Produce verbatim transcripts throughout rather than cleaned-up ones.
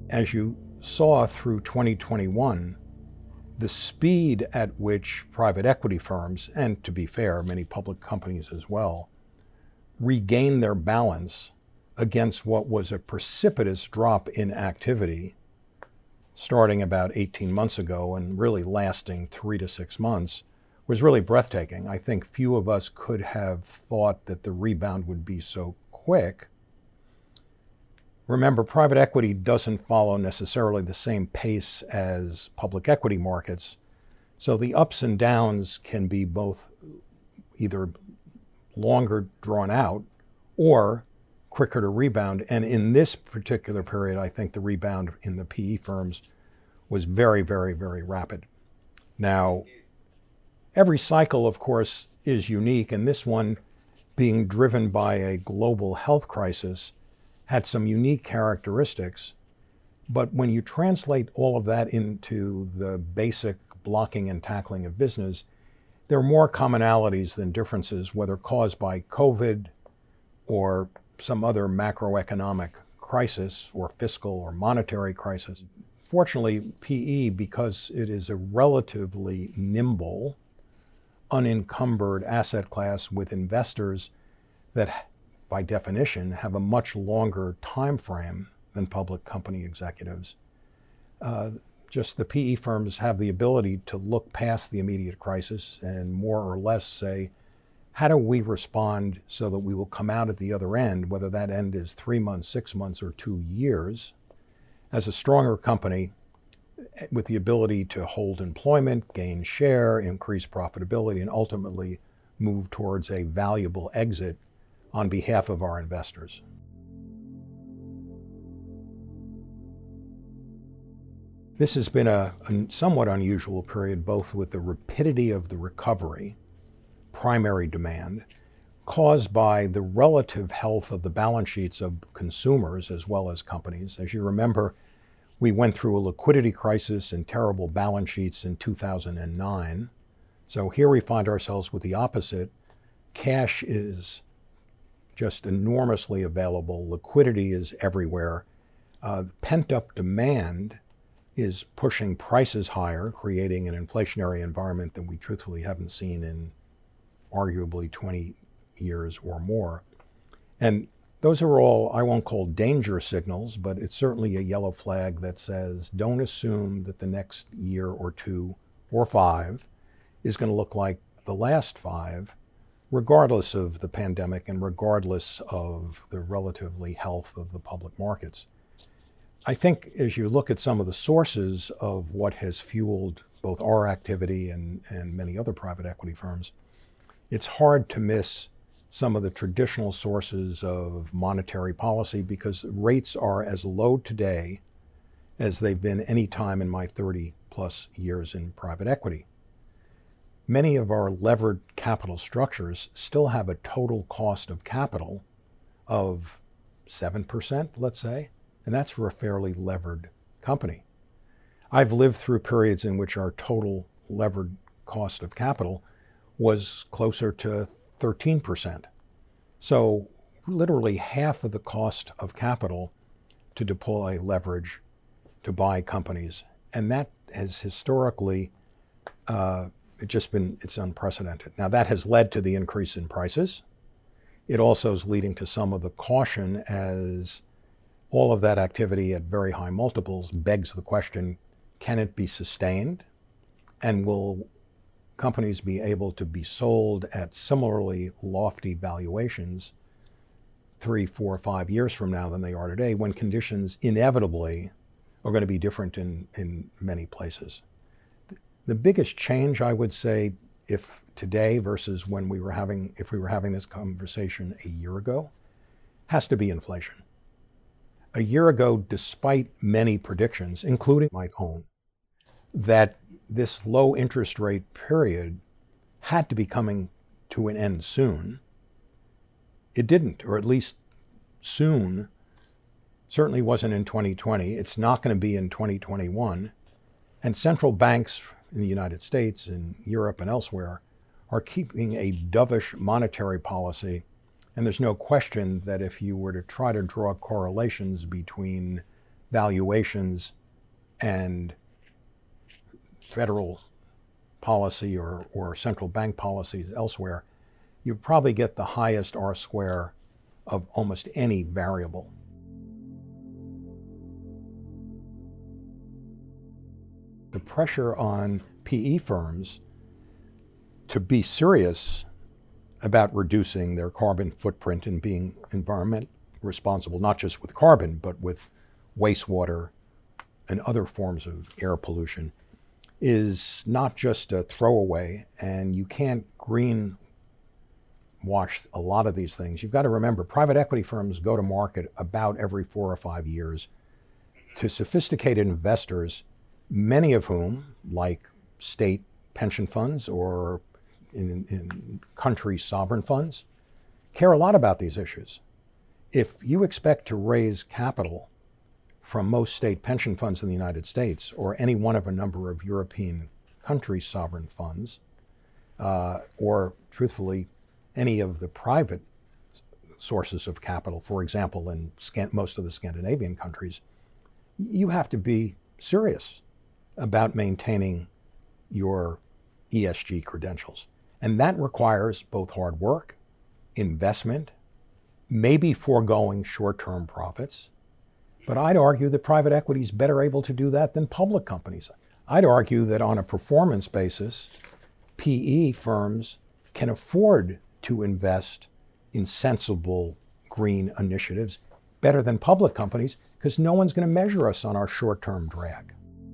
as you saw through twenty twenty-one, the speed at which private equity firms, and to be fair, many public companies as well, regained their balance against what was a precipitous drop in activity starting about eighteen months ago and really lasting three to six months, was really breathtaking. I think few of us could have thought that the rebound would be so quick. Remember, private equity doesn't follow necessarily the same pace as public equity markets, so the ups and downs can be both either longer drawn out or quicker to rebound. And in this particular period, I think the rebound in the P E firms was very, very, very rapid. Now, every cycle, of course, is unique, and this one, being driven by a global health crisis, had some unique characteristics. But when you translate all of that into the basic blocking and tackling of business, there are more commonalities than differences, whether caused by COVID or some other macroeconomic crisis or fiscal or monetary crisis. Fortunately, P E, because it is a relatively nimble, unencumbered asset class with investors that, by definition, have a much longer time frame than public company executives. Uh, just the P E firms have the ability to look past the immediate crisis and more or less say, how do we respond so that we will come out at the other end, whether that end is three months, six months, or two years, as a stronger company with the ability to hold employment, gain share, increase profitability, and ultimately move towards a valuable exit on behalf of our investors. This has been a, a somewhat unusual period, both with the rapidity of the recovery, primary demand, caused by the relative health of the balance sheets of consumers as well as companies. As you remember, we went through a liquidity crisis and terrible balance sheets in two thousand nine. So here we find ourselves with the opposite. Cash is just enormously available. Liquidity is everywhere. Uh, pent-up demand is pushing prices higher, creating an inflationary environment that we truthfully haven't seen in arguably twenty years or more. And those are all, I won't call danger signals, but it's certainly a yellow flag that says, don't assume that the next year or two or five is going to look like the last five, regardless of the pandemic and regardless of the relatively health of the public markets. I think as you look at some of the sources of what has fueled both our activity and, and many other private equity firms, it's hard to miss some of the traditional sources of monetary policy because rates are as low today as they've been any time in my thirty plus years in private equity. Many of our levered capital structures still have a total cost of capital of seven percent, let's say, and that's for a fairly levered company. I've lived through periods in which our total levered cost of capital was closer to thirteen percent. So literally half of the cost of capital to deploy leverage to buy companies. And that has historically uh, just been, it's unprecedented. Now that has led to the increase in prices. It also is leading to some of the caution as all of that activity at very high multiples begs the question, can it be sustained? And will companies be able to be sold at similarly lofty valuations three, four, five years from now than they are today, when conditions inevitably are going to be different in, in many places? The biggest change, I would say, if today versus when we were having, if we were having this conversation a year ago, has to be inflation. A year ago, despite many predictions, including my own, that this low interest rate period had to be coming to an end soon. It didn't, or at least soon, certainly wasn't in twenty twenty. It's not going to be in twenty twenty-one. And central banks in the United States and Europe and elsewhere are keeping a dovish monetary policy. And there's no question that if you were to try to draw correlations between valuations and federal policy or, or central bank policies elsewhere, you probably get the highest R square of almost any variable. The pressure on P E firms to be serious about reducing their carbon footprint and being environment responsible, not just with carbon, but with wastewater and other forms of air pollution, is not just a throwaway, and you can't green wash a lot of these things. You've got to remember, private equity firms go to market about every four or five years to sophisticated investors, many of whom, like state pension funds or in, in country sovereign funds, care a lot about these issues. If you expect to raise capital from most state pension funds in the United States or any one of a number of European country sovereign funds, uh, or truthfully, any of the private sources of capital, for example, in Scan- most of the Scandinavian countries, you have to be serious about maintaining your E S G credentials. And that requires both hard work, investment, maybe foregoing short-term profits. But I'd argue that private equity is better able to do that than public companies. I'd argue that on a performance basis, P E firms can afford to invest in sensible green initiatives better than public companies because no one's going to measure us on our short-term drag.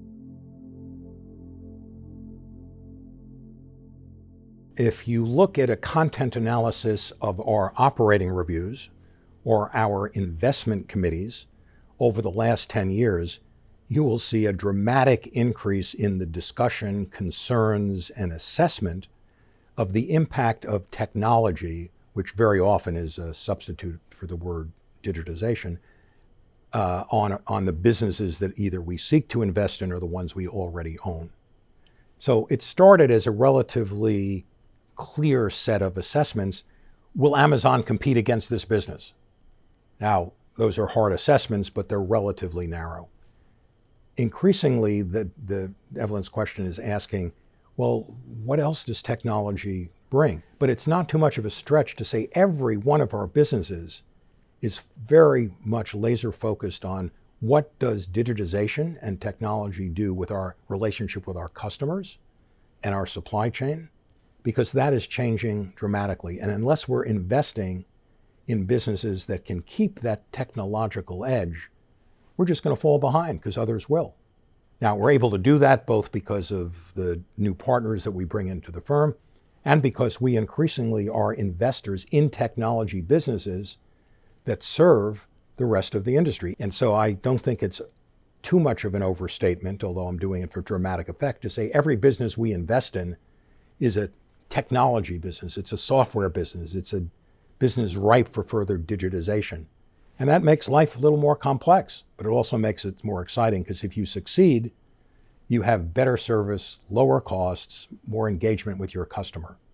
If you look at a content analysis of our operating reviews or our investment committees over the last ten years, you will see a dramatic increase in the discussion, concerns, and assessment of the impact of technology, which very often is a substitute for the word digitization, uh, on, on the businesses that either we seek to invest in or the ones we already own. So it started as a relatively clear set of assessments. Will Amazon compete against this business? Now, those are hard assessments, but they're relatively narrow. Increasingly, the, the Evelyn's question is asking, well, what else does technology bring? But it's not too much of a stretch to say every one of our businesses is very much laser focused on what does digitization and technology do with our relationship with our customers and our supply chain, because that is changing dramatically. And unless we're investing in businesses that can keep that technological edge, we're just going to fall behind because others will. Now, we're able to do that both because of the new partners that we bring into the firm and because we increasingly are investors in technology businesses that serve the rest of the industry. And so I don't think it's too much of an overstatement, although I'm doing it for dramatic effect, to say every business we invest in is a technology business. It's a software business. It's a business ripe for further digitization. And that makes life a little more complex, but it also makes it more exciting because if you succeed, you have better service, lower costs, more engagement with your customer.